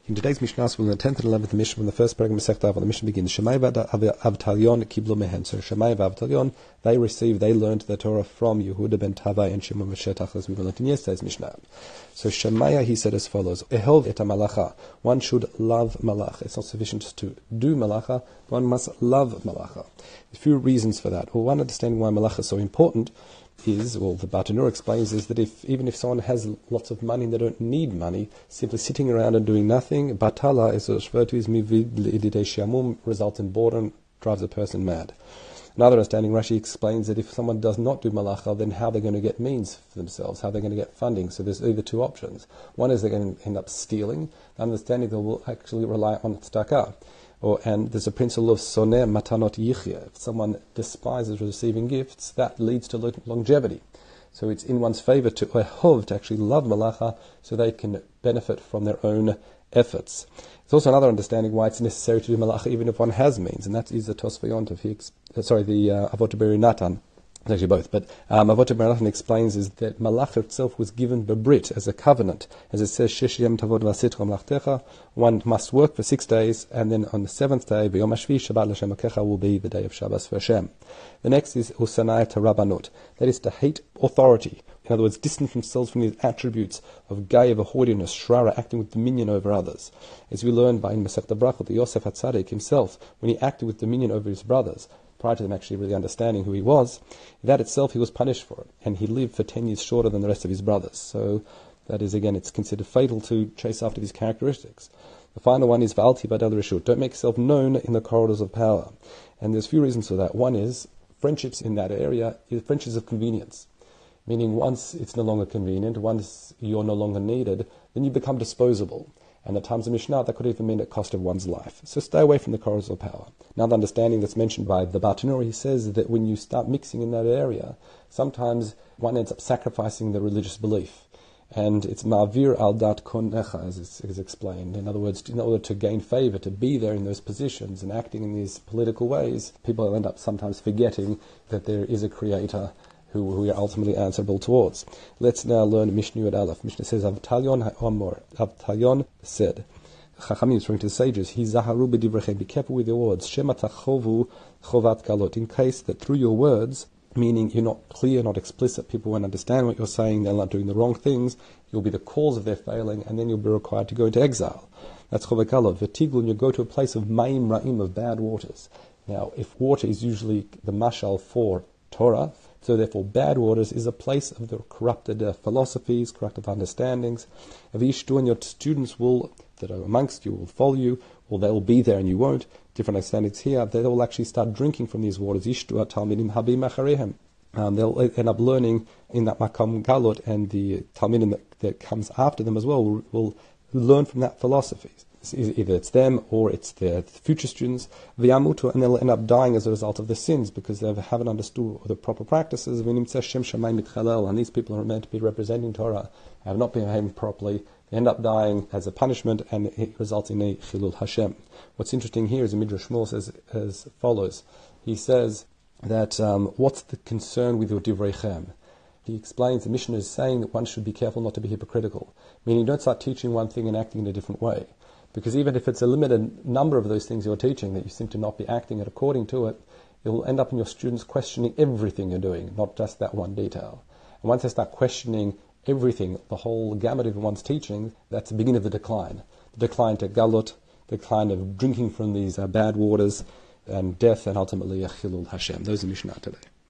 In today's Mishnah, we're in the 10th and 11th Mishnah from the first paragraph of Masechta Avot. The Mishnah begins, Shammai v'Avtalyon kiblu mehen. So Shammai v'Avtalyon, they learned the Torah from Yehuda ben Tavai and Shimon ben Shetach, as we learned in yesterday's Mishnah. So Shammai, he said as follows, Ehov et malacha. One should love malacha. It's not sufficient to do malacha, one must love malacha. There's a few reasons for that. Well, one understanding why malacha is so important is, well, the Bartanura explains, is that even if someone has lots of money and they don't need money, simply sitting around and doing nothing, batala, as it's referred to, is mivid l'ididei shiamum, results in boredom, drives a person mad. Another understanding, Rashi explains that if someone does not do malacha, then how they're going to get means for themselves, how they're going to get funding. So there's either two options. One is they're going to end up stealing. The understanding they will actually rely on tzedakah. And there's a principle of soneh matanot yichya. If someone despises receiving gifts, that leads to longevity. So it's in one's favor to ehov, to actually love malacha, so they can benefit from their own efforts. There's also another understanding why it's necessary to do malacha even if one has means, and that is the Tosfos Yontov. The Avot Beri Natan. It's actually both, but Avot Beri Natan explains is that malacha itself was given b'brit as a covenant, as it says, Shesh yem tavod v'asitra malachtecha. One must work for 6 days, and then on the 7th day, v'yom hashvi Shabbat l'Shem Elokecha, will be the day of Shabbos for Hashem. The next is usanai tarabanut, that is to hate authority. In other words, distance themselves from these attributes of gaiva, haughtiness, shrara, acting with dominion over others. As we learned by in Masechta Brachot, the Yosef HaTzadik himself, when he acted with dominion over his brothers, prior to them actually really understanding who he was, that itself he was punished for it, and he lived for 10 years shorter than the rest of his brothers. So that is, again, it's considered fatal to chase after these characteristics. The final one is V'al tibadel reshut, don't make yourself known in the corridors of power. And there's a few reasons for that. One is, friendships in that area is friendships of convenience. Meaning once it's no longer convenient, once you're no longer needed, then you become disposable. And at times of Mishnah, that could even mean at cost of one's life. So stay away from the corridors of power. Now the understanding that's mentioned by the Bartanura, he says that when you start mixing in that area, sometimes one ends up sacrificing the religious belief. And it's ma'avir al dat konecha, as is explained. In other words, in order to gain favor, to be there in those positions and acting in these political ways, people end up sometimes forgetting that there is a creator who we are ultimately answerable towards. Let's now learn Mishnah Yud Aleph. Mishnah says, Avtalyon ha'omor. Avtalyon said, Chachamim is referring to the sages, Hizaharu b'divrechem, be careful with your words. Shema tachovu chovat galot. In case that through your words, meaning you're not clear, not explicit, people won't understand what you're saying, they're not doing the wrong things, you'll be the cause of their failing, and then you'll be required to go into exile. That's chovat galot. V'tiglun, you go to a place of ma'im ra'im, of bad waters. Now, if water is usually the mashal for Torah, so therefore bad waters is a place of the corrupted philosophies, corrupted understandings. Avishtu, and your students that are amongst you will follow you, or they will be there and you won't. Different understandings here. They will actually start drinking from these waters. Ishtu talmidim habim acharehem. They'll end up learning in that makam galot, and the talmidim that comes after them as well will learn from that philosophy. Either it's them or it's their future students, v'yamutu, and they'll end up dying as a result of the sins because they haven't understood the proper practices. And these people are meant to be representing Torah, have not been behaving properly. They end up dying as a punishment, and it results in a chilul Hashem. What's interesting here is the Midrash Shmuel says as follows. He says that what's the concern with your divreichem? He explains the Mishnah is saying that one should be careful not to be hypocritical, meaning don't start teaching one thing and acting in a different way. Because even if it's a limited number of those things you're teaching that you seem to not be acting it according to it, it will end up in your students questioning everything you're doing, not just that one detail. And once they start questioning everything, the whole gamut of one's teaching, that's the beginning of the decline. The decline to galut, the decline of drinking from these bad waters, and death, and ultimately a chilul Hashem. Those are Mishnah today.